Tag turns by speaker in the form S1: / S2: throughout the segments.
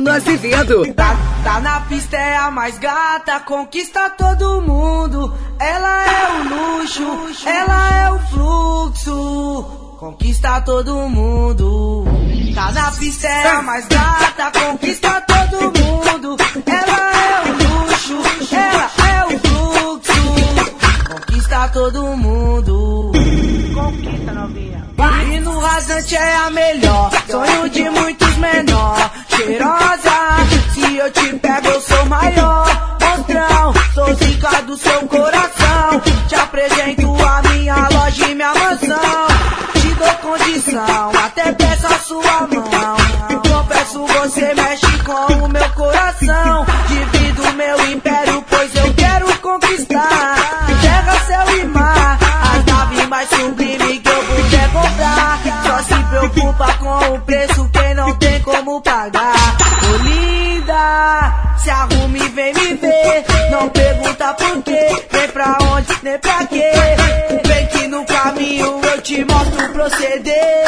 S1: Bruno Azevedo.
S2: Tá na pista, é a mais gata, conquista todo mundo. Ela é o luxo, ela é o fluxo, conquista todo mundo. Tá na pista, é a mais gata, conquista todo mundo. Ela é o luxo, ela é o fluxo, conquista todo mundo. Conquista, novinha. E no rasante é a melhor, sonho de muitos menor. Cheirosa, se eu te pego eu sou maior. Monstrão, sou zica do seu coração. Te apresento a minha loja e minha mansão. Te dou condição, até peço a sua mão. Confesso, você mexe com o meu coração. Divido meu império, pois eu quero conquistar terra, céu e mar, as naves mais sublimes que eu puder comprar. Só se preocupa com o preço, quem não tem como pagar. Ô linda, se arrume e vem me ver. Não pergunta por quê, nem pra onde, nem pra quê. Vem que no caminho eu te mostro o proceder.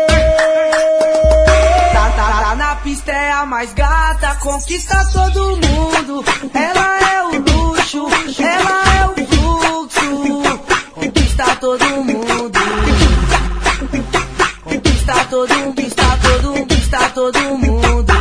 S2: Tá na pista, é a mais gata, conquista todo mundo. Ela é o luxo, ela é o fluxo, conquista todo mundo. Conquista todo mundo, conquista todo mundo, conquista todo mundo.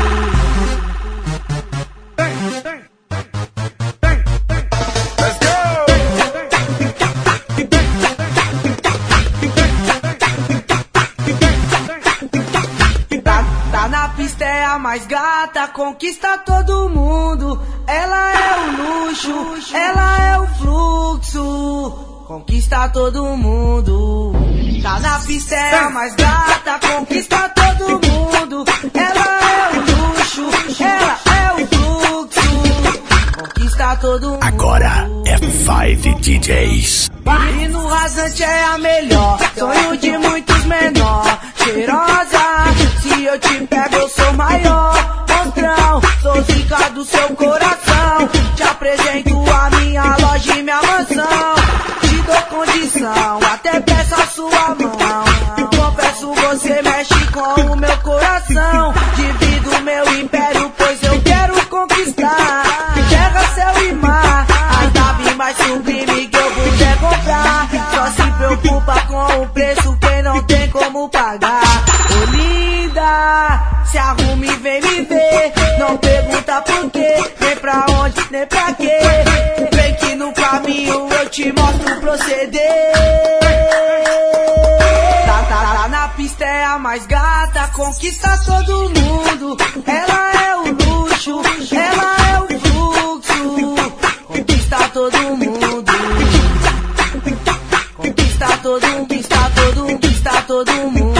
S2: Tá na pista, é a mais gata, conquista todo mundo. Ela é o luxo, ela é o fluxo, conquista todo mundo. Tá na pista, é a mais gata, conquista todo mundo. Ela é o luxo, ela é o fluxo, conquista todo mundo.
S3: Agora é 5 DJs.
S2: E no rasante é a melhor, sonho de muitos menor. Cheirosa, se eu te pego eu sou maior. Monstrão, sou zica do seu coração. Te apresento a minha loja e minha mansão. Te dou condição, até peço a sua mão. Confesso, você mexe com o meu coração. Divido meu império, pois eu quero conquistar terra, céu e mar, as naves mais sublimes que eu puder comprar. Só se preocupa com o preço, quem não tem como pagar. Ô linda, se arrume e vem me ver. Não pergunta por quê, nem pra onde, nem pra quê. Vem que no caminho eu te mostro o proceder. Tá na pista, é a mais gata, conquista todo mundo. Ela é o luxo, ela é o fluxo, conquista todo mundo. Conquista todo mundo, conquista todo mundo, conquista todo mundo.